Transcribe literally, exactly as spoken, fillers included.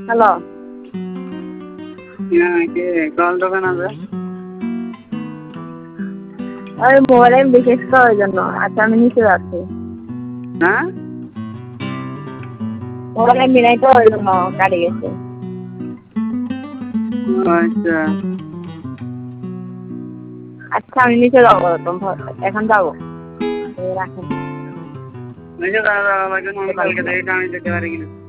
hello হ্যাঁ কে call দোকান আছে ওই মোবাইলে বিশেষ করার জন্য আচ্ছা আমি নিচে যাচ্ছি হ্যাঁ মোবাইলে মিলাই তো ওই জন্য গাড়ি গেছে আচ্ছা আচ্ছা আমি নিচে যাবো এখন যাবো রাখেন দাদা কালকে দেখে আমি যেতে পারি কিনা